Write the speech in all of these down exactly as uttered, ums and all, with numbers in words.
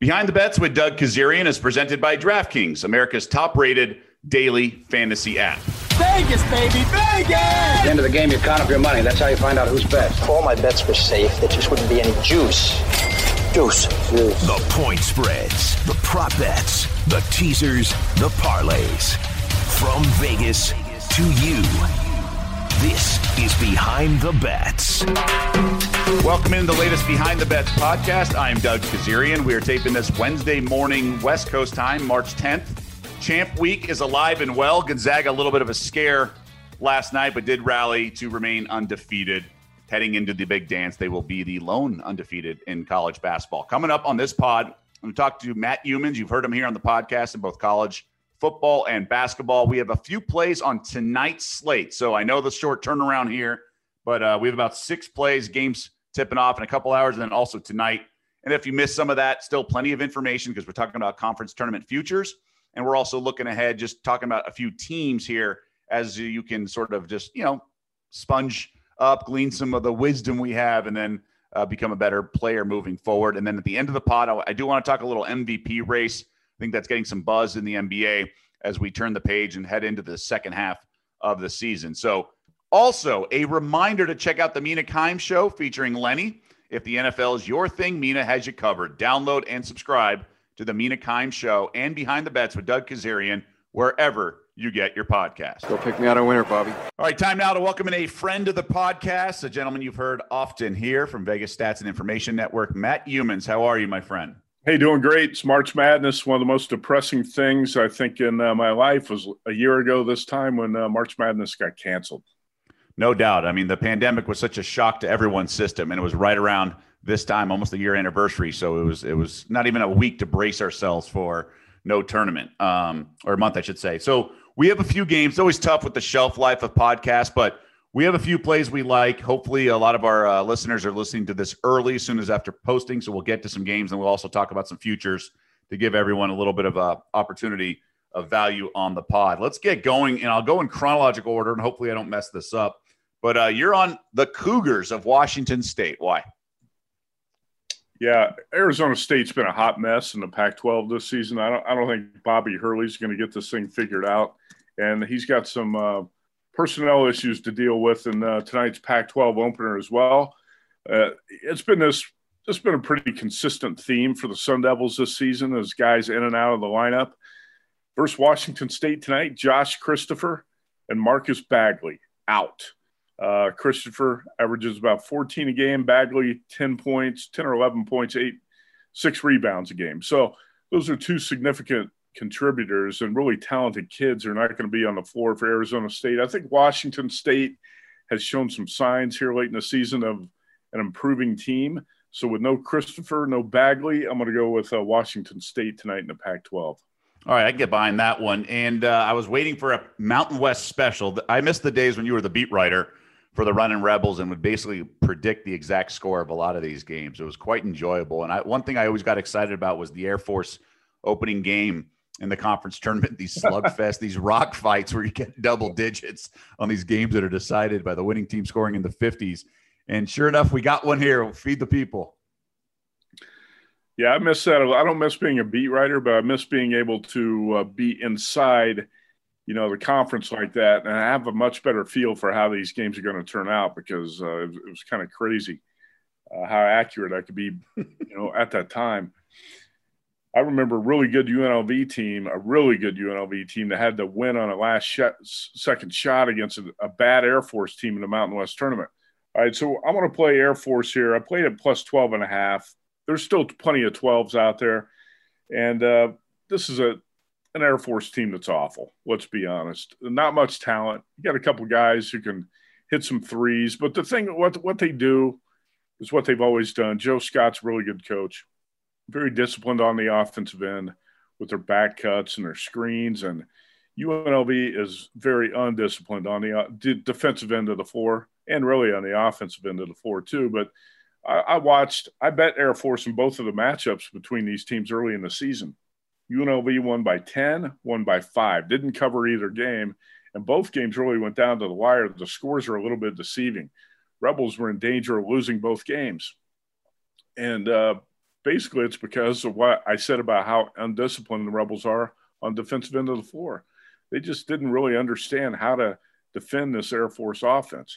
Behind the Bets with Doug Kazarian is presented by DraftKings, America's top-rated daily fantasy app. Vegas, baby, Vegas! At the end of the game, you count up your money. That's how you find out who's best. If all my bets were safe, there just wouldn't be any juice. Juice. Juice. The point spreads, the prop bets, the teasers, the parlays. From Vegas to you, this is Behind the Bets. Welcome into the latest Behind the Bets podcast. I am Doug Kazarian. We are taping this Wednesday morning West Coast time, March tenth. Champ Week is alive and well. Gonzaga, a little bit of a scare last night, but did rally to remain undefeated. Heading into the big dance, they will be the lone undefeated in college basketball. Coming up on this pod, I'm going to talk to Matt Youmans. You've heard him here on the podcast in both college football and basketball. We have a few plays on tonight's slate. So I know the short turnaround here, but uh, we have about six plays, games tipping off in a couple hours, and then also tonight. And if you missed some of that, still plenty of information because we're talking about conference tournament futures. And we're also looking ahead, just talking about a few teams here as you can sort of just, you know, sponge up, glean some of the wisdom we have, and then uh, become a better player moving forward. And then at the end of the pod, I, I do want to talk a little M V P race. I think that's getting some buzz in the N B A as we turn the page and head into the second half of the season. So also a reminder to check out the Mina Kimes Show featuring Lenny. If the N F L is your thing, Mina has you covered. Download and subscribe to the Mina Kimes Show and Behind the Bets with Doug Kazarian, wherever you get your podcast. Go pick me out a winner, Bobby. All right, time now to welcome in a friend of the podcast, a gentleman you've heard often here from Vegas Stats and Information Network, Matt Youmans. How are you, my friend? Hey, doing great. It's March Madness. One of the most depressing things I think in uh, my life was a year ago this time when uh, March Madness got canceled. No doubt. I mean, the pandemic was such a shock to everyone's system, and it was right around this time, almost a year anniversary. So it was it was not even a week to brace ourselves for no tournament, um, or a month, I should say. So we have a few games. It's always tough with the shelf life of podcasts, but we have a few plays we like. Hopefully a lot of our uh, listeners are listening to this early, as soon as after posting. So we'll get to some games, and we'll also talk about some futures to give everyone a little bit of a opportunity of value on the pod. Let's get going, and I'll go in chronological order, and hopefully I don't mess this up. But uh, you're on the Cougars of Washington State. Why? Yeah, Arizona State's been a hot mess in the Pac twelve this season. I don't, I don't think Bobby Hurley's going to get this thing figured out, and he's got some uh, personnel issues to deal with in uh, tonight's Pac twelve opener as well. Uh, it's been this, it's been a pretty consistent theme for the Sun Devils this season as guys in and out of the lineup. Versus Washington State tonight, Josh Christopher and Marcus Bagley out. Uh, Christopher averages about fourteen a game. Bagley, ten points, ten or eleven points, eight, six rebounds a game. So those are two significant contributors, and really talented kids are not going to be on the floor for Arizona State. I think Washington State has shown some signs here late in the season of an improving team. So with no Christopher, no Bagley, I'm going to go with uh, Washington State tonight in the Pac twelve. All right, I can get behind that one. And uh, I was waiting for a Mountain West special. I missed the days when you were the beat writer for the Runnin' Rebels and would basically predict the exact score of a lot of these games. It was quite enjoyable. And I, one thing I always got excited about was the Air Force opening game in the conference tournament, these slugfest, these rock fights where you get double digits on these games that are decided by the winning team scoring in the fifties. And sure enough, we got one here. We'll feed the people. Yeah, I miss that. I don't miss being a beat writer, but I miss being able to uh, be inside you know, the conference like that, and I have a much better feel for how these games are going to turn out because uh, it, it was kind of crazy uh, how accurate I could be, you know, at that time. I remember a really good U N L V team, a really good U N L V team that had to win on a last shot, second shot against a, a bad Air Force team in the Mountain West tournament. All right, so I'm going to play Air Force here. I played at plus twelve and a half. There's still plenty of twelves out there, and uh, this is a an Air Force team that's awful. Let's be honest. Not much talent. You got a couple guys who can hit some threes, but the thing, what what they do is what they've always done. Joe Scott's a really good coach, very disciplined on the offensive end with their back cuts and their screens, and U N L V is very undisciplined on the uh, defensive end of the floor and really on the offensive end of the floor too. But I, I watched, I bet Air Force in both of the matchups between these teams early in the season. U N L V won by ten, won by five, didn't cover either game. And both games really went down to the wire. The scores are a little bit deceiving. Rebels were in danger of losing both games. And uh, basically it's because of what I said about how undisciplined the Rebels are on the defensive end of the floor. They just didn't really understand how to defend this Air Force offense.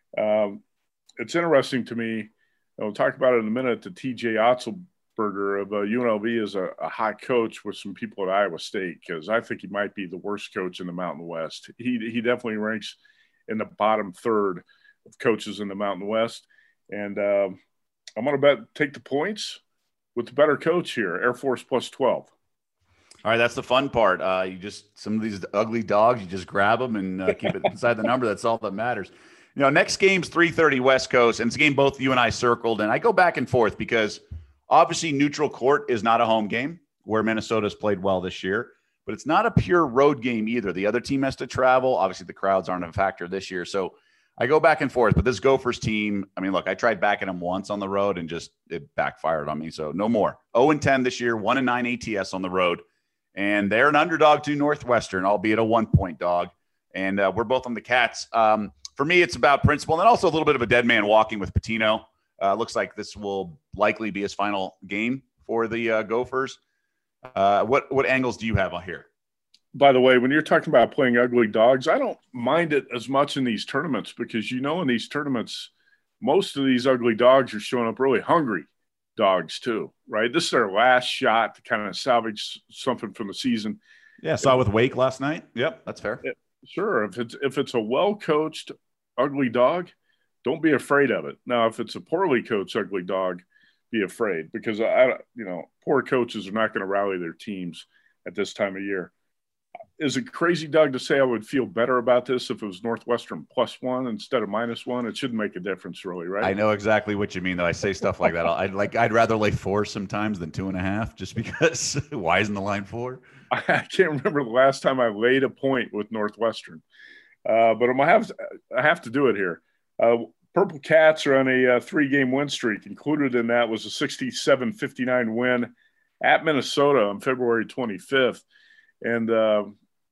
Um, it's interesting to me, and we'll talk about it in a minute, that T J Otzelberger of uh, U N L V is a, a hot coach with some people at Iowa State, because I think he might be the worst coach in the Mountain West. He, he definitely ranks in the bottom third of coaches in the Mountain West. And um, I'm going to bet take the points with the better coach here, Air Force plus twelve. All right, that's the fun part. Uh, you just some of these ugly dogs, you just grab them and uh, keep it inside the number. That's all that matters. You know, next game's three thirty West Coast, and it's a game both you and I circled. And I go back and forth because obviously neutral court is not a home game where Minnesota's played well this year, but it's not a pure road game either. The other team has to travel. Obviously, the crowds aren't a factor this year. So I go back and forth. But this Gophers team, I mean, look, I tried backing them once on the road and just it backfired on me. So no more. oh and ten this year, one and nine A T S on the road. And they're an underdog to Northwestern, albeit a one-point dog. And uh, we're both on the Cats. Um, for me, it's about principle, and then also a little bit of a dead man walking with Pitino. Uh, looks like this will likely be his final game for the uh, Gophers. Uh, what what angles do you have on here? By the way, when you're talking about playing ugly dogs, I don't mind it as much in these tournaments because, you know, in these tournaments, most of these ugly dogs are showing up really hungry dogs too, right? This is their last shot to kind of salvage something from the season. Yeah, saw with Wake last night. Yep, that's fair. It, sure, if it's if it's a well-coached ugly dog, don't be afraid of it. Now, if it's a poorly coached ugly dog, be afraid because I, you know, poor coaches are not going to rally their teams at this time of year. Is it crazy, Doug, to say I would feel better about this if it was Northwestern plus one instead of minus one? It shouldn't make a difference, really, right? I know exactly what you mean, though. I say stuff like that. I'd like I'd rather lay four sometimes than two and a half, just because. Why isn't the line four? I can't remember the last time I laid a point with Northwestern, uh, but I'm gonna have to, I have to do it here. Uh, Purple Cats are on a uh, three-game win streak. Included in that was a sixty-seven fifty-nine win at Minnesota on February twenty-fifth, and. Uh,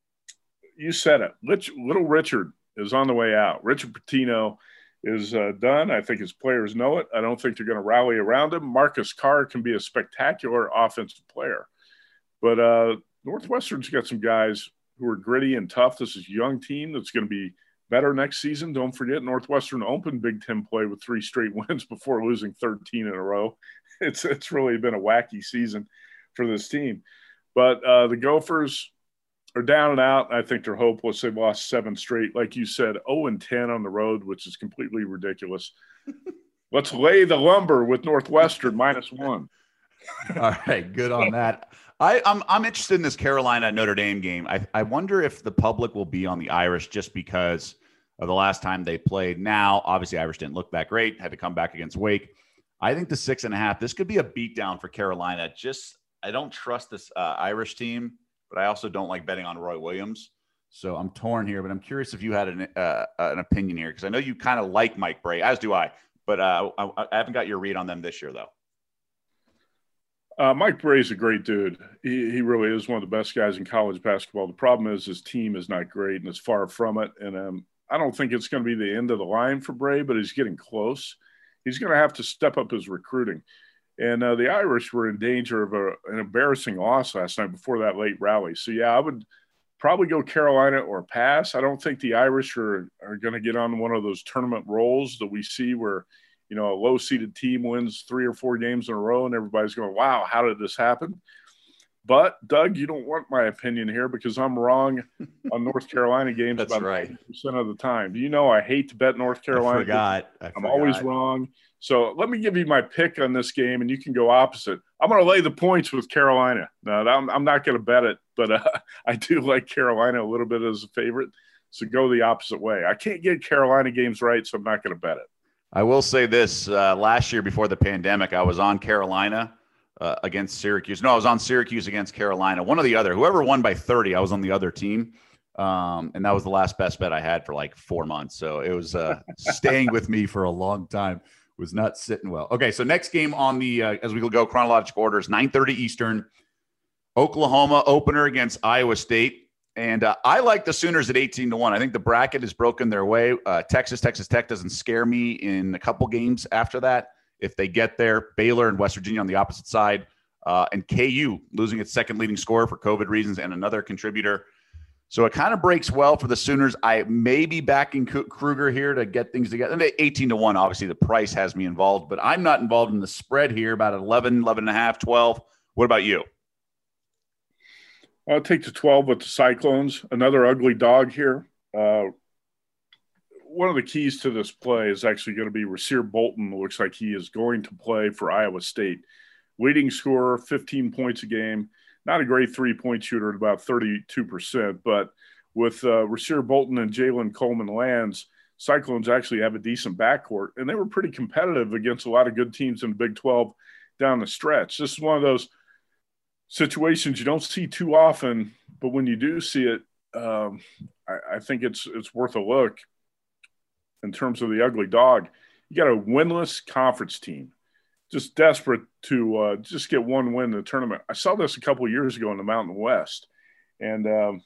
You said it. Little Richard is on the way out. Richard Pitino is uh, done. I think his players know it. I don't think they're going to rally around him. Marcus Carr can be a spectacular offensive player. But uh, Northwestern's got some guys who are gritty and tough. This is a young team that's going to be better next season. Don't forget, Northwestern opened Big Ten play with three straight wins before losing thirteen in a row. It's, it's really been a wacky season for this team. But uh, the Gophers – are down and out. I think they're hopeless. They've lost seven straight. Like you said, oh and ten on the road, which is completely ridiculous. Let's lay the lumber with Northwestern minus one. All right, good on that. I, I'm I'm interested in this Carolina Notre Dame game. I, I wonder if the public will be on the Irish just because of the last time they played. Now, obviously, Irish didn't look that great. Had to come back against Wake. I think the six and a half, this could be a beatdown for Carolina. Just I don't trust this uh, Irish team. But I also don't like betting on Roy Williams. So I'm torn here, but I'm curious if you had an uh, an opinion here, because I know you kind of like Mike Brey, as do I. But uh, I, I haven't got your read on them this year, though. Uh, Mike Brey is a great dude. He, he really is one of the best guys in college basketball. The problem is his team is not great and is far from it. And um, I don't think it's going to be the end of the line for Brey, but he's getting close. He's going to have to step up his recruiting. And uh, the Irish were in danger of a, an embarrassing loss last night before that late rally. So, yeah, I would probably go Carolina or pass. I don't think the Irish are, are going to get on one of those tournament rolls that we see where, you know, a low-seeded team wins three or four games in a row and everybody's going, wow, how did this happen? But, Doug, you don't want my opinion here because I'm wrong on North Carolina games That's about right. ninety percent of the time. Do you know I hate to bet North Carolina? I forgot. I I'm forgot. always wrong. So let me give you my pick on this game, and you can go opposite. I'm going to lay the points with Carolina. No, I'm, I'm not going to bet it, but uh, I do like Carolina a little bit as a favorite. So go the opposite way. I can't get Carolina games right, so I'm not going to bet it. I will say this. Uh, last year before the pandemic, I was on Carolina uh, against Syracuse. No, I was on Syracuse against Carolina. One or the other. Whoever won by thirty, I was on the other team. Um, and that was the last best bet I had for like four months. So it was uh, staying with me for a long time. Was not sitting well. Okay, so next game on the, uh, as we go chronological order, is nine thirty Eastern. Oklahoma opener against Iowa State. And uh, I like the Sooners at eighteen to one. I think the bracket has broken their way. Uh, Texas, Texas Tech doesn't scare me in a couple games after that. if they get there. Baylor and West Virginia on the opposite side. Uh, and K U losing its second leading scorer for COVID reasons and another contributor. So it kind of breaks well for the Sooners. I may be backing Kruger here to get things together. And eighteen to one, obviously the price has me involved, but I'm not involved in the spread here, about eleven, eleven and a half, twelve. What about you? I'll take the twelve with the Cyclones. Another ugly dog here. Uh, one of the keys to this play is actually going to be Rasir Bolton. It looks like he is going to play for Iowa State. Leading scorer, fifteen points a game. Not a great three-point shooter at about thirty-two percent, but with uh, Rasir Bolton and Jalen Coleman-Lands, Cyclones actually have a decent backcourt, and they were pretty competitive against a lot of good teams in the Big twelve down the stretch. This is one of those situations you don't see too often, but when you do see it, um, I, I think it's it's worth a look in terms of the ugly dog. You got a winless conference team, just desperate to uh, just get one win in the tournament. I saw this a couple of years ago in the Mountain West, and um,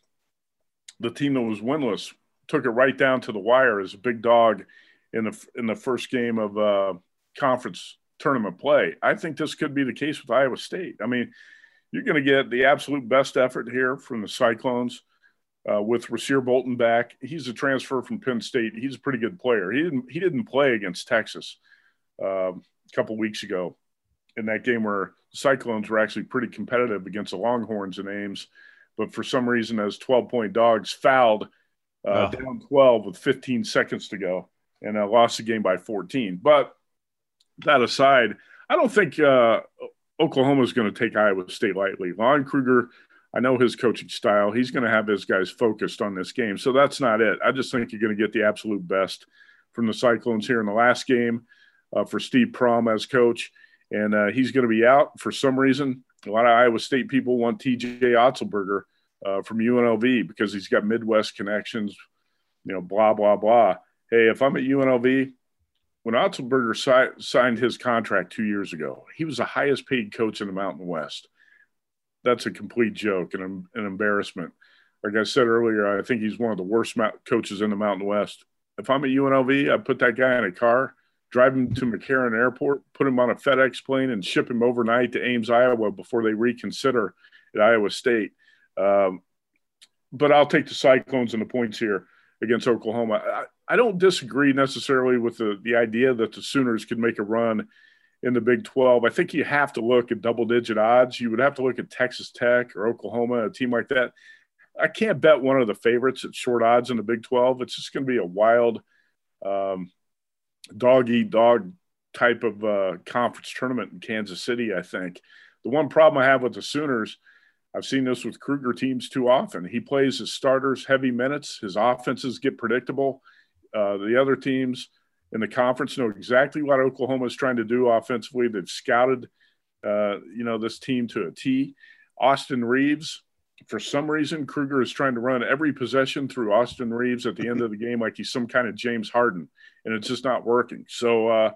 the team that was winless took it right down to the wire as a big dog in the in the first game of uh, conference tournament play. I think this could be the case with Iowa State. I mean, you're going to get the absolute best effort here from the Cyclones uh, with Rasir Bolton back. He's a transfer from Penn State. He's a pretty good player. He didn't he didn't play against Texas um, a couple weeks ago in that game where the Cyclones were actually pretty competitive against the Longhorns in Ames, but for some reason, as twelve-point dogs, fouled uh, oh. down twelve with fifteen seconds to go and uh, lost the game by fourteen. But that aside, I don't think uh, Oklahoma is going to take Iowa State lightly. Lon Kruger, I know his coaching style. He's going to have his guys focused on this game. So that's not it. I just think you're going to get the absolute best from the Cyclones here in the last game uh, for Steve Prohm as coach. And uh, he's going to be out for some reason. A lot of Iowa State people want T J Otzelberger uh, from U N L V because he's got Midwest connections, you know, blah, blah, blah. Hey, if I'm at U N L V, when Otzelberger si- signed his contract two years ago, he was the highest paid coach in the Mountain West. That's a complete joke and an embarrassment. Like I said earlier, I think he's one of the worst coaches in the Mountain West. If I'm at U N L V, I put that guy in a car, drive him to McCarran Airport, put him on a FedEx plane, and ship him overnight to Ames, Iowa before they reconsider at Iowa State. Um, but I'll take the Cyclones and the points here against Oklahoma. I, I don't disagree necessarily with the, the idea that the Sooners could make a run in the Big twelve. I think you have to look at double-digit odds. You would have to look at Texas Tech or Oklahoma, a team like that. I can't bet one of the favorites at short odds in the Big twelve. It's just going to be a wild um, – dog-eat-dog type of uh, conference tournament in Kansas City, I think. The one problem I have with the Sooners, I've seen this with Kruger teams too often. He plays his starters heavy minutes. His offenses get predictable. Uh, the other teams in the conference know exactly what Oklahoma is trying to do offensively. They've scouted, uh, you know, this team to a T. Austin Reeves, for some reason, Kruger is trying to run every possession through Austin Reeves at the end of the game like he's some kind of James Harden, and it's just not working. So, uh,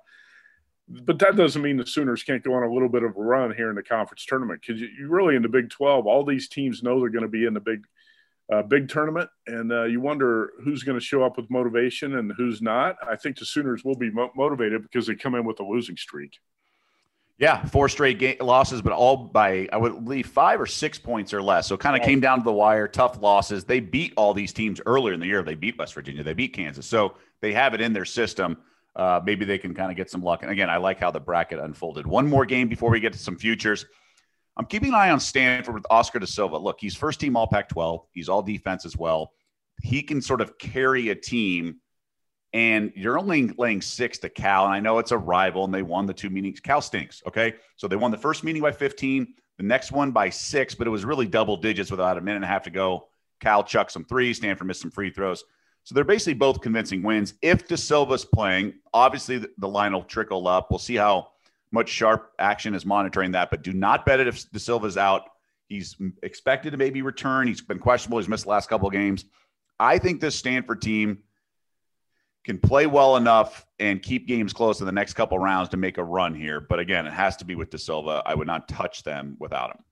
but that doesn't mean the Sooners can't go on a little bit of a run here in the conference tournament because you, you really in the Big twelve, all these teams know they're going to be in the big, uh, big tournament, and uh, you wonder who's going to show up with motivation and who's not. I think the Sooners will be mo- motivated because they come in with a losing streak. Yeah, four straight game losses, but all by, I would believe, five or six points or less. So it kind of right. came down to the wire, tough losses. They beat all these teams earlier in the year. They beat West Virginia. They beat Kansas. So they have it in their system. Uh, maybe they can kind of get some luck. And again, I like how the bracket unfolded. One more game before we get to some futures. I'm keeping an eye on Stanford with Oscar Da Silva. Look, he's first team all Pac twelve. He's all defense as well. He can sort of carry a team. And you're only laying six to Cal. And I know it's a rival and they won the two meetings. Cal stinks. Okay. So they won the first meeting by fifteen, the next one by six, but it was really double digits with about a minute and a half to go. Cal chucked some threes. Stanford missed some free throws. So they're basically both convincing wins. If Da Silva's playing, obviously the, the line will trickle up. We'll see how much sharp action is monitoring that, but do not bet it if Da Silva's out. He's expected to maybe return. He's been questionable. He's missed the last couple of games. I think this Stanford team can play well enough and keep games close in the next couple rounds to make a run here. But again, it has to be with Da Silva. I would not touch them without him.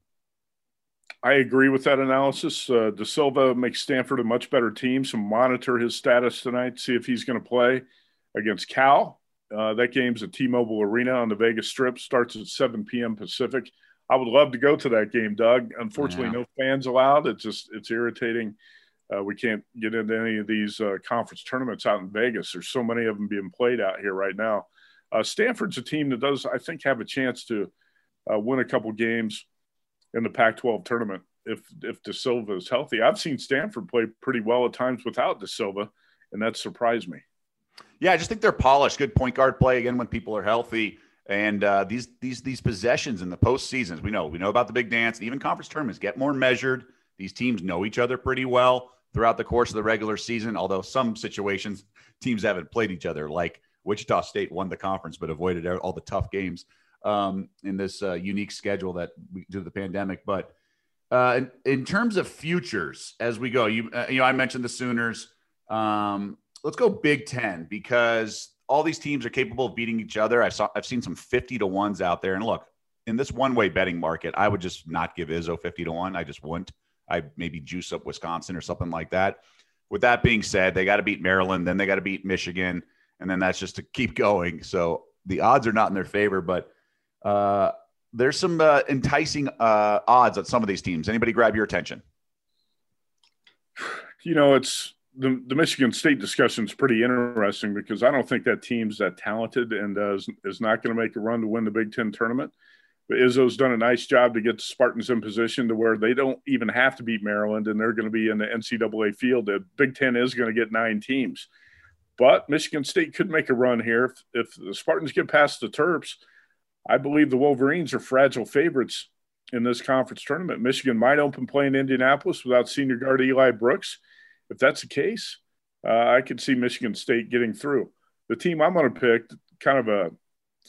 I agree with that analysis. Uh, Da Silva makes Stanford a much better team, so monitor his status tonight, see if he's going to play against Cal. Uh, that game's at T-Mobile Arena on the Vegas Strip. Starts at seven p.m. Pacific. I would love to go to that game, Doug. Unfortunately, yeah. no fans allowed. It's just it's irritating. Uh, we can't get into any of these uh, conference tournaments out in Vegas. There's so many of them being played out here right now. Uh, Stanford's a team that does, I think, have a chance to uh, win a couple games in the Pac twelve tournament if if De Silva is healthy. I've seen Stanford play pretty well at times without De Silva, and that surprised me. Yeah, I just think they're polished. Good point guard play again when people are healthy. And uh, these these these possessions in the postseasons, we know we know about the big dance, and even conference tournaments get more measured. These teams know each other pretty well throughout the course of the regular season, although some situations teams haven't played each other, like Wichita State won the conference but avoided all the tough games um, in this uh, unique schedule that we due to the pandemic. But uh, in, in terms of futures, as we go, you uh, you know, I mentioned the Sooners. Um, let's go Big Ten because all these teams are capable of beating each other. I saw I've seen some fifty to ones out there, and look, in this one-way betting market, I would just not give Izzo fifty to one. I just wouldn't. I maybe juice up Wisconsin or something like that. With that being said, they got to beat Maryland, then they got to beat Michigan, and then that's just to keep going. So the odds are not in their favor, but uh, there's some uh, enticing uh, odds on some of these teams. Anybody grab your attention? You know, it's the, the Michigan State discussion is pretty interesting because I don't think that team's that talented and uh, is, is not going to make a run to win the Big Ten tournament. But Izzo's done a nice job to get the Spartans in position to where they don't even have to beat Maryland, and they're going to be in the N C double A field. The Big Ten is going to get nine teams. But Michigan State could make a run here. If, if the Spartans get past the Terps, I believe the Wolverines are fragile favorites in this conference tournament. Michigan might open play in Indianapolis without senior guard Eli Brooks. If that's the case, uh, I could see Michigan State getting through. The team I'm going to pick, kind of a –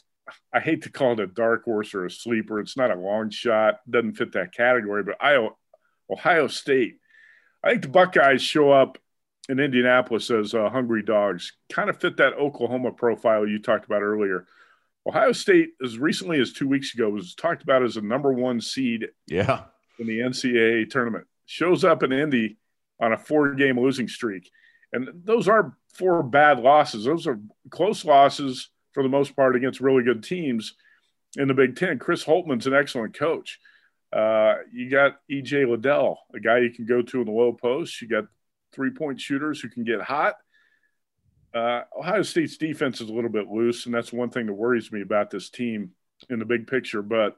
I hate to call it a dark horse or a sleeper. It's not a long shot. Doesn't fit that category, but Iowa, Ohio State. I think the Buckeyes show up in Indianapolis as uh, hungry dogs, kind of fit that Oklahoma profile you talked about earlier. Ohio State, as recently as two weeks ago, was talked about as a number one seed yeah. in the N C double A tournament. Shows up in Indy on a four-game losing streak. And those are four bad losses. Those are close losses for the most part against really good teams in the Big Ten. Chris Holtman's an excellent coach. Uh, you got E J Liddell, a guy you can go to in the low post. You got three-point shooters who can get hot. Uh, Ohio State's defense is a little bit loose, and that's one thing that worries me about this team in the big picture. But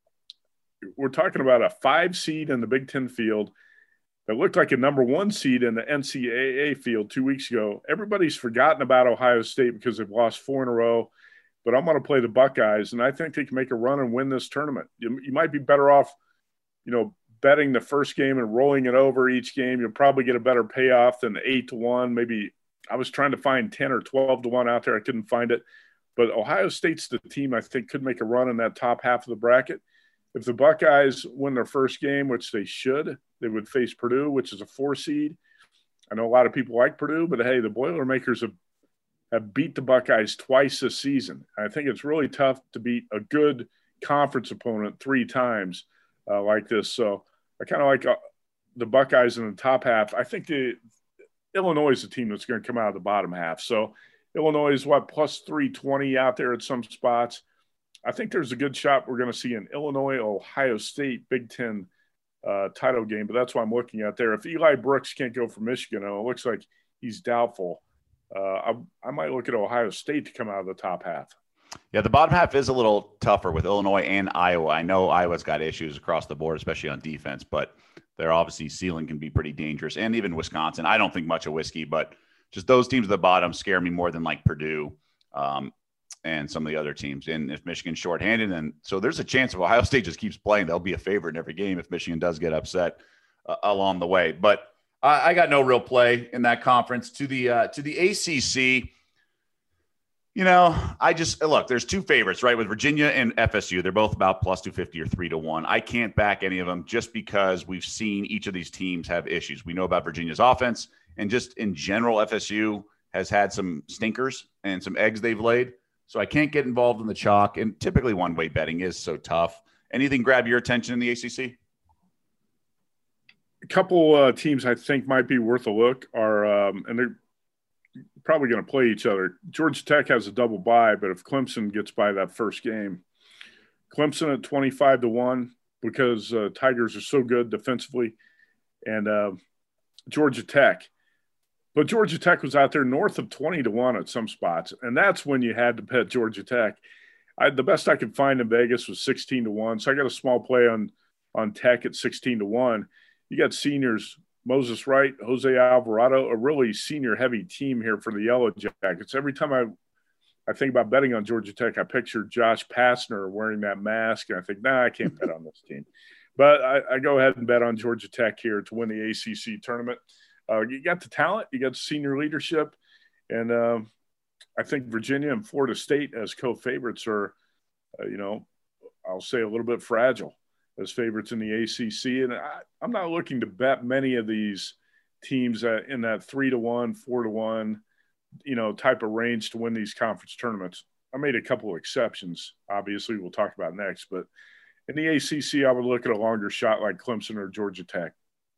we're talking about a five seed in the Big Ten field that looked like a number one seed in the N C double A field two weeks ago. Everybody's forgotten about Ohio State because they've lost four in a row, but I'm going to play the Buckeyes, and I think they can make a run and win this tournament. You, you might be better off, you know, betting the first game and rolling it over each game. You'll probably get a better payoff than eight to one. Maybe I was trying to find ten or twelve to one out there. I couldn't find it. But Ohio State's the team I think could make a run in that top half of the bracket. If the Buckeyes win their first game, which they should, they would face Purdue, which is a four seed. I know a lot of people like Purdue, but hey, the Boilermakers have, have beat the Buckeyes twice this season. I think it's really tough to beat a good conference opponent three times uh, like this. So I kind of like uh, the Buckeyes in the top half. I think the Illinois is the team that's going to come out of the bottom half. So Illinois is what, plus three twenty out there at some spots. I think there's a good shot we're going to see an Illinois, Ohio State Big Ten uh, title game, but that's what I'm looking at there. If Eli Brooks can't go for Michigan, and it looks like he's doubtful, uh, I, I might look at Ohio State to come out of the top half. Yeah, the bottom half is a little tougher with Illinois and Iowa. I know Iowa's got issues across the board, especially on defense, but their obviously ceiling can be pretty dangerous. And even Wisconsin, I don't think much of whiskey, but just those teams at the bottom scare me more than like Purdue. Um, and some of the other teams. And if Michigan's shorthanded, and so there's a chance if Ohio State just keeps playing, they'll be a favorite in every game if Michigan does get upset uh, along the way. But I, I got no real play in that conference. To the uh, to the A C C, you know, I just look. There's two favorites, right? With Virginia and F S U, they're both about plus two fifty or three to one. I can't back any of them just because we've seen each of these teams have issues. We know about Virginia's offense, and just in general, F S U has had some stinkers and some eggs they've laid. So I can't get involved in the chalk, and typically one-way betting is so tough. Anything grab your attention in the A C C? A couple uh, teams I think might be worth a look are, um, and they're probably going to play each other. Georgia Tech has a double bye, but if Clemson gets by that first game, Clemson at twenty-five to one because uh, Tigers are so good defensively, and uh, Georgia Tech. But Georgia Tech was out there north of twenty to one at some spots, and that's when you had to bet Georgia Tech. I, the best I could find in Vegas was sixteen to one, so I got a small play on on Tech at sixteen to one. You got seniors, Moses Wright, Jose Alvarado, a really senior-heavy team here for the Yellow Jackets. Every time I, I think about betting on Georgia Tech, I picture Josh Pastner wearing that mask, and I think, nah, I can't bet on this team. But I, I go ahead and bet on Georgia Tech here to win the A C C tournament. Uh, you got the talent, you got the senior leadership, and uh, I think Virginia and Florida State as co-favorites are, uh, you know, I'll say a little bit fragile as favorites in the A C C. And I, I'm not looking to bet many of these teams uh, in that three to one, four to one, you know, type of range to win these conference tournaments. I made a couple of exceptions, obviously, we'll talk about next. But in the A C C, I would look at a longer shot like Clemson or Georgia Tech.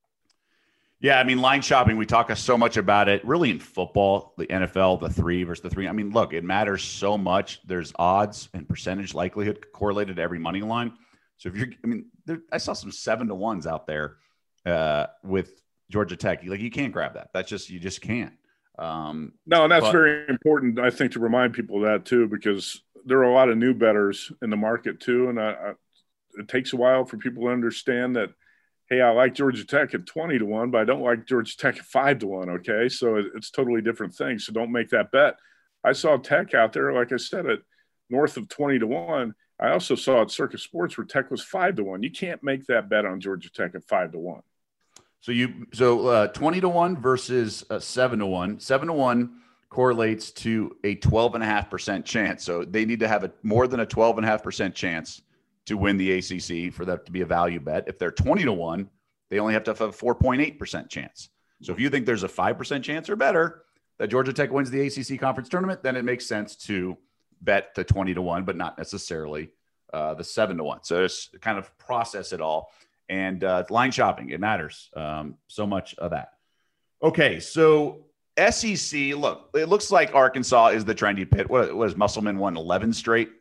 Yeah, I mean, line shopping, we talk so much about it. Really in football, the N F L, the three versus the three. I mean, look, it matters so much. There's odds and percentage likelihood correlated to every money line. So if you're, I mean, there, I saw some seven to ones out there uh, with Georgia Tech. Like, you can't grab that. That's just, you just can't. Um, no, and that's but, very important, I think, to remind people of that too, because there are a lot of new bettors in the market too. And I, I, it takes a while for people to understand that, hey, I like Georgia Tech at twenty to one, but I don't like Georgia Tech at five to one, okay? So it, it's totally different things. So don't make that bet. I saw Tech out there, like I said, at north of twenty to one. I also saw at Circus Sports where Tech was five to one. You can't make that bet on Georgia Tech at five to one. So you so uh, twenty to one versus uh, seven to one. seven to one correlates to a twelve point five percent chance. So they need to have a more than a twelve point five percent chance to win the A C C for that to be a value bet. If they're twenty to one, they only have to have a four point eight percent chance. So if you think there's a five percent chance or better that Georgia Tech wins the A C C conference tournament, then it makes sense to bet the twenty to one, but not necessarily uh, the seven to one. So just kind of process it all. And uh, line shopping, it matters. Um, so much of that. Okay, so S E C, look, it looks like Arkansas is the trendy pit. What was Musselman won eleven straight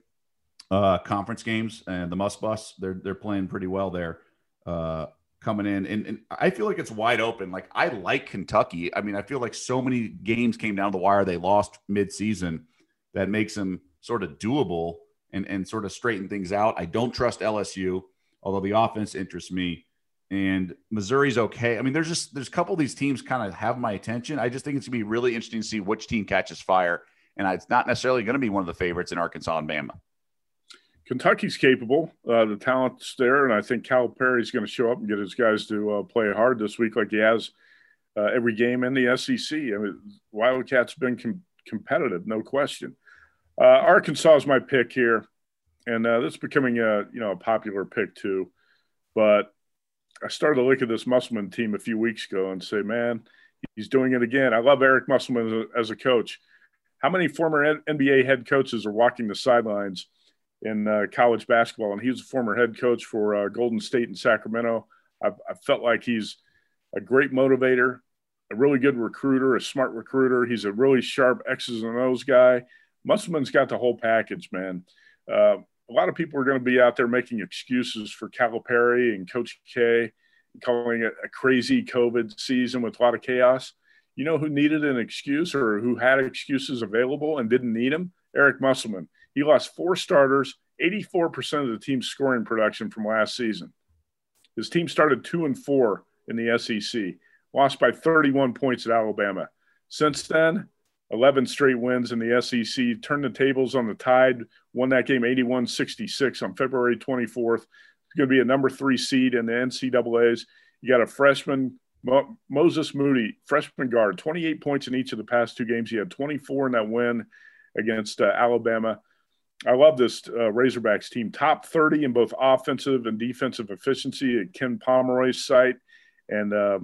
uh, conference games, and the Muss Bus, they're they're playing pretty well there, uh, coming in. And, and I feel like it's wide open. Like, I like Kentucky. I mean, I feel like so many games came down the wire. They lost mid-season. That makes them sort of doable and, and sort of straighten things out. I don't trust L S U, although the offense interests me. And Missouri's okay. I mean, there's just there's a couple of these teams kind of have my attention. I just think it's going to be really interesting to see which team catches fire. And it's not necessarily going to be one of the favorites in Arkansas and Bama. Kentucky's capable. Uh, the talent's there, and I think Calipari's going to show up and get his guys to uh, play hard this week like he has uh, every game in the S E C. I mean, Wildcats been com- competitive, no question. Uh, Arkansas is my pick here, and uh, this is becoming a you know a popular pick too. But I started to look at this Musselman team a few weeks ago and say, man, he's doing it again. I love Eric Musselman as a, as a coach. How many former N B A head coaches are walking the sidelines in uh, college basketball? And he was a former head coach for uh, Golden State and Sacramento. I, I felt like he's a great motivator, a really good recruiter, a smart recruiter. He's a really sharp X's and O's guy. Musselman's got the whole package, man. Uh, a lot of people are going to be out there making excuses for Calipari and Coach K, calling it a crazy COVID season with a lot of chaos. You know who needed an excuse or who had excuses available and didn't need them? Eric Musselman. He lost four starters, eighty-four percent of the team's scoring production from last season. His team started two and four in the S E C, lost by thirty-one points at Alabama. Since then, eleven straight wins in the S E C, turned the tables on the Tide, won that game eighty-one sixty-six on February twenty-fourth. It's going to be a number three seed in the N C double A's. You got a freshman, Mo- Moses Moody, freshman guard, twenty-eight points in each of the past two games. He had twenty-four in that win against uh, Alabama. I love this uh, Razorbacks team, top thirty in both offensive and defensive efficiency at Ken Pomeroy's site. And uh,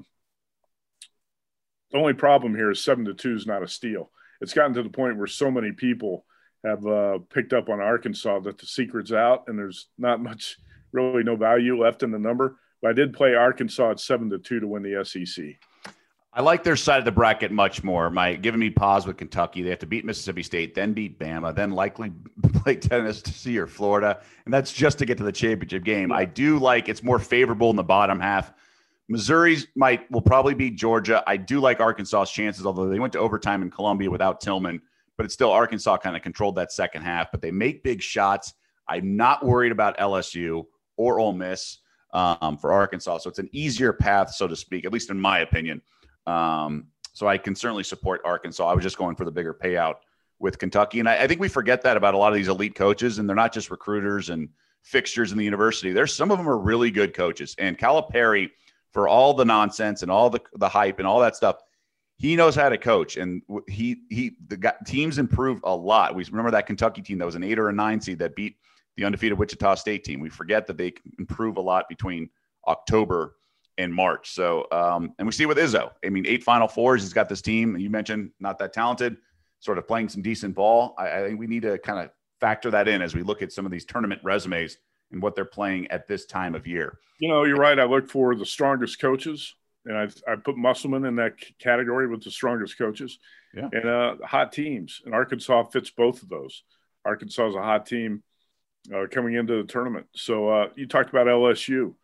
the only problem here is seven to two is not a steal. It's gotten to the point where so many people have uh, picked up on Arkansas that the secret's out and there's not much, really no value left in the number. But I did play Arkansas at seven to two to win the S E C. I like their side of the bracket much more. My giving me pause with Kentucky. They have to beat Mississippi State, then beat Bama, then likely play Tennessee or Florida. And that's just to get to the championship game. I do like it's more favorable in the bottom half. Missouri's might will probably beat Georgia. I do like Arkansas's chances, although they went to overtime in Columbia without Tillman. But it's still Arkansas kind of controlled that second half. But they make big shots. I'm not worried about L S U or Ole Miss um, for Arkansas. So it's an easier path, so to speak, at least in my opinion. Um, so I can certainly support Arkansas. I was just going for the bigger payout with Kentucky. And I, I think we forget that about a lot of these elite coaches, and they're not just recruiters and fixtures in the university. There's some of them are really good coaches. And Calipari, for all the nonsense and all the, the hype and all that stuff, he knows how to coach. And he, he, the guy, teams improve a lot. We remember that Kentucky team that was an eight or a nine seed that beat the undefeated Wichita State team. We forget that they can improve a lot between October in March. So, um, and we see with Izzo, I mean, eight Final Fours, he's got this team, you mentioned not that talented, sort of playing some decent ball. I, I think we need to kind of factor that in as we look at some of these tournament resumes and what they're playing at this time of year. You know, you're right. I look for the strongest coaches, and I, I put Musselman in that category with the strongest coaches. Yeah. And uh, hot teams. And Arkansas fits both of those. Arkansas is a hot team uh, coming into the tournament. So uh, you talked about L S U.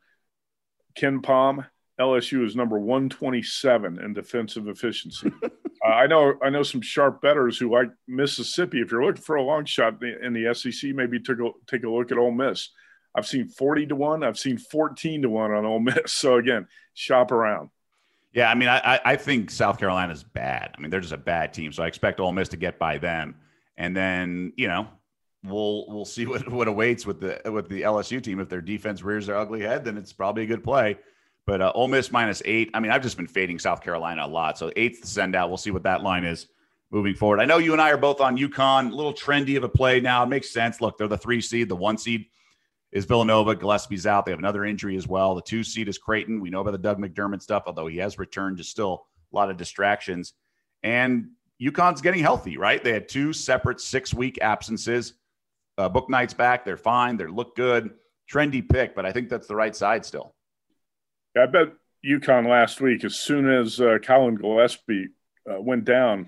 Ken Palm, L S U is number one twenty-seven in defensive efficiency. uh, I know I know some sharp bettors who like Mississippi. If you're looking for a long shot in the S E C, maybe take a, take a look at Ole Miss. I've seen forty to one. I've seen fourteen to one on Ole Miss. So, again, shop around. Yeah, I mean, I, I think South Carolina's bad. I mean, they're just a bad team. So I expect Ole Miss to get by them. And then, you know, we'll we'll see what, what awaits with the with the L S U team. If their defense rears their ugly head, then it's probably a good play. But uh, Ole Miss minus eight. I mean, I've just been fading South Carolina a lot. So eight's the send out. We'll see what that line is moving forward. I know you and I are both on UConn. A little trendy of a play now. It makes sense. Look, they're the three seed. The one seed is Villanova. Gillespie's out. They have another injury as well. The two seed is Creighton. We know about the Doug McDermott stuff, although he has returned, just still a lot of distractions. And UConn's getting healthy, right? They had two separate six-week absences. Uh, Book Knight's back. They're fine. They look good. Trendy pick, but I think that's the right side still. Yeah, I bet UConn last week, as soon as uh, Colin Gillespie uh, went down,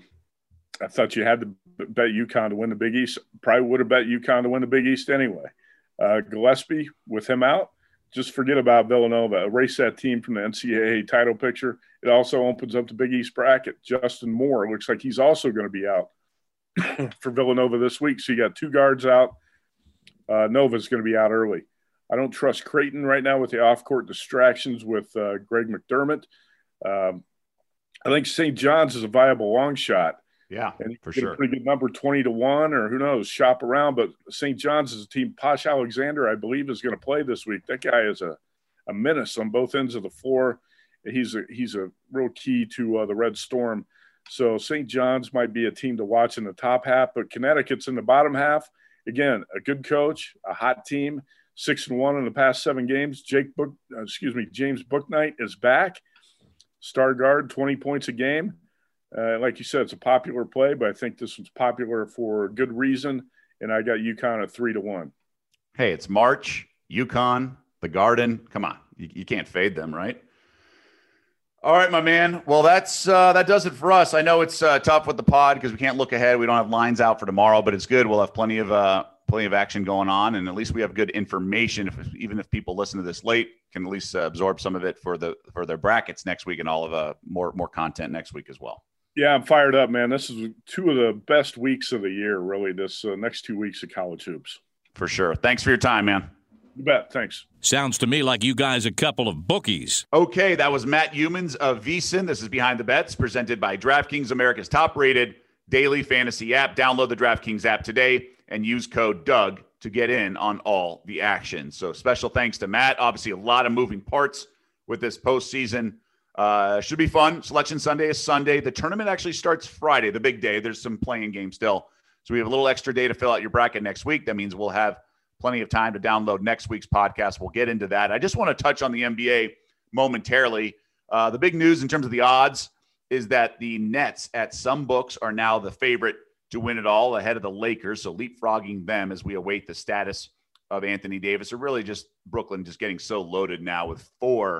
I thought you had to bet UConn to win the Big East. Probably would have bet UConn to win the Big East anyway. Uh, Gillespie, with him out, just forget about Villanova. Erase that team from the N C double A title picture. It also opens up the Big East bracket. Justin Moore looks like he's also going to be out for Villanova this week. So you got two guards out. Uh, Nova's going to be out early. I don't trust Creighton right now with the off-court distractions with uh, Greg McDermott. Um, I think Saint John's is a viable long shot. Yeah, and for get sure. A pretty good number, twenty to one, or who knows, shop around. But Saint John's is a team. Posh Alexander, I believe, is going to play this week. That guy is a, a menace on both ends of the floor. He's a he's a real key to uh, the Red Storm. So Saint John's might be a team to watch in the top half, but Connecticut's in the bottom half. Again, a good coach, a hot team, six and one in the past seven games. Jake Book, uh, excuse me, James Bouknight is back. Star guard, twenty points a game. Uh, like you said, it's a popular play, but I think this one's popular for good reason, and I got UConn at three to one. Hey, it's March, UConn, the Garden. Come on, you, you can't fade them, right? All right, my man. Well, that's uh, that does it for us. I know it's uh, tough with the pod because we can't look ahead. We don't have lines out for tomorrow, but it's good. We'll have plenty of uh, plenty of action going on, and at least we have good information. If, even if people listen to this late, can at least uh, absorb some of it for the for their brackets next week and all of uh, more more content next week as well. Yeah, I'm fired up, man. This is two of the best weeks of the year, really, this uh, next two weeks of college hoops. For sure. Thanks for your time, man. You bet. Thanks. Sounds to me like you guys a couple of bookies. Okay, that was Matt Humans of VSiN. This is Behind the Bets, presented by DraftKings, America's top-rated daily fantasy app. Download the DraftKings app today and use code Doug to get in on all the action. So special thanks to Matt. Obviously, a lot of moving parts with this postseason. Uh, should be fun. Selection Sunday is Sunday. The tournament actually starts Friday, the big day. There's some playing games still. So we have a little extra day to fill out your bracket next week. That means we'll have plenty of time to download next week's podcast. We'll get into that. I just want to touch on the N B A momentarily. Uh, the big news in terms of the odds is that the Nets at some books are now the favorite to win it all ahead of the Lakers. So leapfrogging them as we await the status of Anthony Davis, or really just Brooklyn just getting so loaded now with four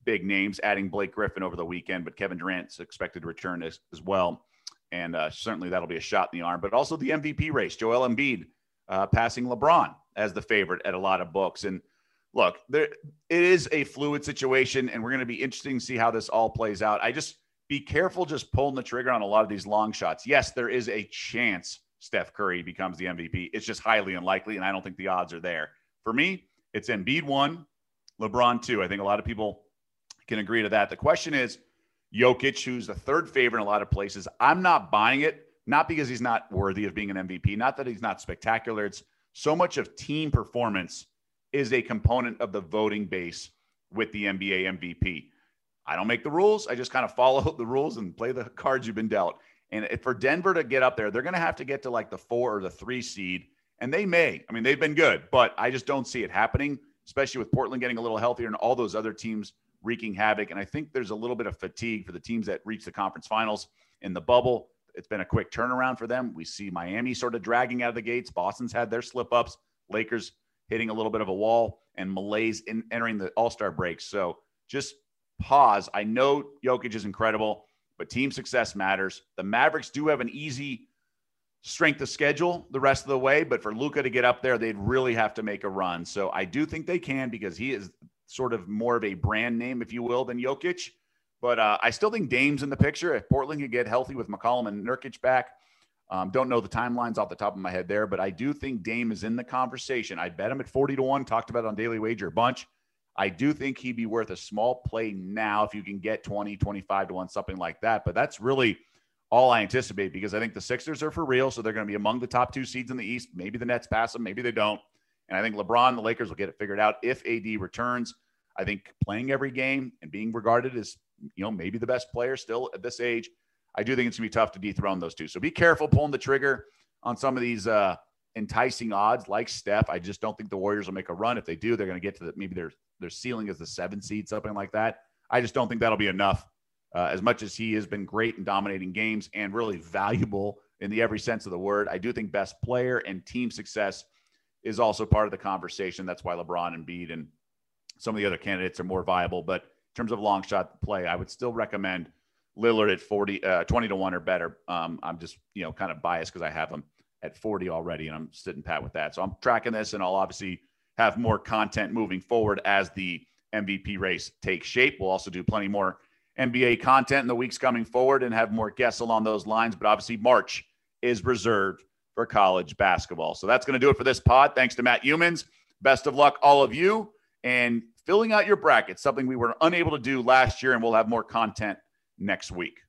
big names, adding Blake Griffin over the weekend, but Kevin Durant's expected to return as, as well. And uh, certainly that'll be a shot in the arm, but also the M V P race, Joel Embiid uh, passing LeBron as the favorite at a lot of books. And look, there it is a fluid situation, and we're going to be interesting to see how this all plays out. I just be careful just pulling the trigger on a lot of these long shots. Yes, there is a chance Steph Curry becomes the M V P. It's just highly unlikely, and I don't think the odds are there. For me, it's Embiid one, LeBron two. I think a lot of people can agree to that. The question is Jokic, who's the third favorite in a lot of places. I'm not buying it, not because he's not worthy of being an M V P, not that he's not spectacular. It's so much of team performance is a component of the voting base with the N B A M V P. I don't make the rules. I just kind of follow the rules and play the cards you've been dealt. And if for Denver to get up there, they're going to have to get to like the four or the three seed. And they may. I mean, they've been good, but I just don't see it happening, especially with Portland getting a little healthier and all those other teams wreaking havoc. And I think there's a little bit of fatigue for the teams that reach the conference finals in the bubble. It's been a quick turnaround for them. We see Miami sort of dragging out of the gates. Boston's had their slip-ups. Lakers hitting a little bit of a wall, and Malays in entering the All-Star break. So just pause. I know Jokic is incredible, but team success matters. The Mavericks do have an easy strength of schedule the rest of the way, but for Luka to get up there, they'd really have to make a run. So I do think they can, because he is sort of more of a brand name, if you will, than Jokic. But uh, I still think Dame's in the picture. If Portland could get healthy with McCollum and Nurkic back, um, don't know the timelines off the top of my head there, but I do think Dame is in the conversation. I bet him at forty to one, talked about it on Daily Wager a bunch. I do think he'd be worth a small play now if you can get twenty, twenty-five to one, something like that. But that's really all I anticipate, because I think the Sixers are for real, so they're going to be among the top two seeds in the East. Maybe the Nets pass them, maybe they don't. And I think LeBron and the Lakers will get it figured out if A D returns. I think playing every game and being regarded as, you know, maybe the best player still at this age, I do think it's going to be tough to dethrone those two. So be careful pulling the trigger on some of these uh, enticing odds like Steph. I just don't think the Warriors will make a run. If they do, they're going to get to the, maybe their, their ceiling is the seven seed, something like that. I just don't think that'll be enough. Uh, as much as he has been great in dominating games and really valuable in the every sense of the word, I do think best player and team success is also part of the conversation. That's why LeBron and Embiid and some of the other candidates are more viable. But in terms of long shot play, I would still recommend Lillard at forty, uh, twenty to one or better. Um, I'm just, you know, kind of biased because I have him at forty already, and I'm sitting pat with that. So I'm tracking this, and I'll obviously have more content moving forward as the M V P race takes shape. We'll also do plenty more N B A content in the weeks coming forward and have more guests along those lines. But obviously March is reserved for college basketball. So that's going to do it for this pod. Thanks to Matt Youmans. Best of luck, all of you. And filling out your brackets, something we were unable to do last year, and we'll have more content next week.